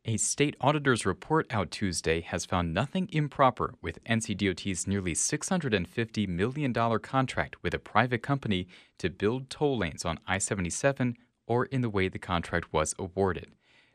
A state auditor's report out Tuesday has found nothing improper with NCDOT's nearly $650 million contract with a private company to build toll lanes on I-77 or in the way the contract was awarded.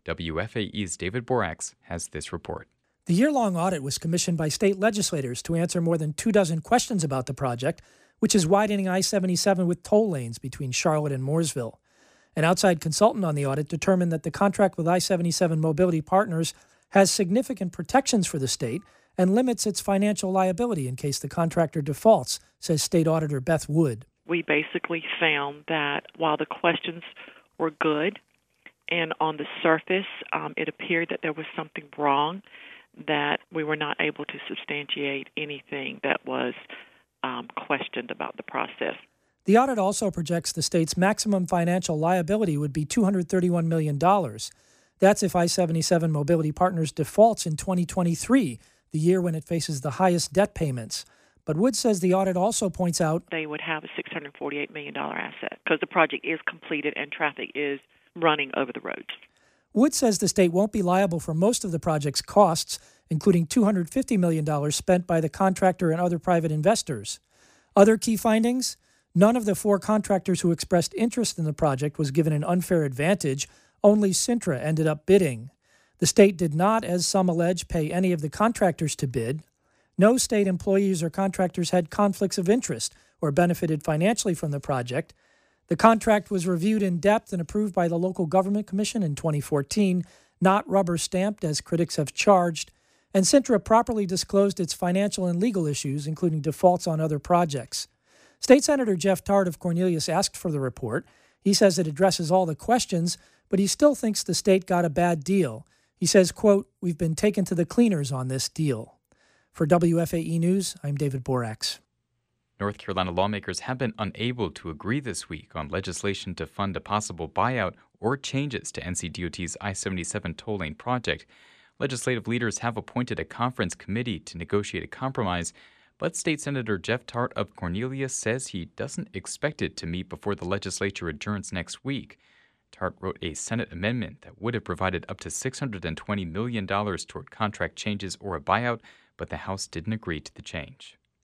WFAE's David Borax has this report. The year-long audit was commissioned by state legislators to answer more than 24 questions about the project, which is widening I-77 with toll lanes between Charlotte and Mooresville. An outside consultant on the audit determined that the contract with I-77 Mobility Partners has significant protections for the state and limits its financial liability in case the contractor defaults, says State Auditor Beth Wood. We basically found that while the questions were good and on the surface it appeared that there was something wrong, that we were not able to substantiate anything that was questioned about the process. The audit also projects the state's maximum financial liability would be $231 million. That's if I-77 Mobility Partners defaults in 2023, the year when it faces the highest debt payments. But Wood says the audit also points out they would have a $648 million asset because the project is completed and traffic is running over the roads. Wood says the state won't be liable for most of the project's costs, including $250 million spent by the contractor and other private investors. Other key findings? None of the 4 contractors who expressed interest in the project was given an unfair advantage. Only Cintra ended up bidding. The state did not, as some allege, pay any of the contractors to bid. No state employees or contractors had conflicts of interest or benefited financially from the project. The contract was reviewed in depth and approved by the Local Government Commission in 2014, not rubber-stamped as critics have charged, and Cintra properly disclosed its financial and legal issues, including defaults on other projects. State Senator Jeff Tart of Cornelius asked for the report. He says it addresses all the questions, but he still thinks the state got a bad deal. He says, quote, "We've been taken to the cleaners on this deal." For WFAE News, I'm David Borax. North Carolina lawmakers have been unable to agree this week on legislation to fund a possible buyout or changes to NCDOT's I-77 toll lane project. Legislative leaders have appointed a conference committee to negotiate a compromise, but State Senator Jeff Tart of Cornelius says he doesn't expect it to meet before the legislature adjourns next week. Tart wrote a Senate amendment that would have provided up to $620 million toward contract changes or a buyout, but the House didn't agree to the change.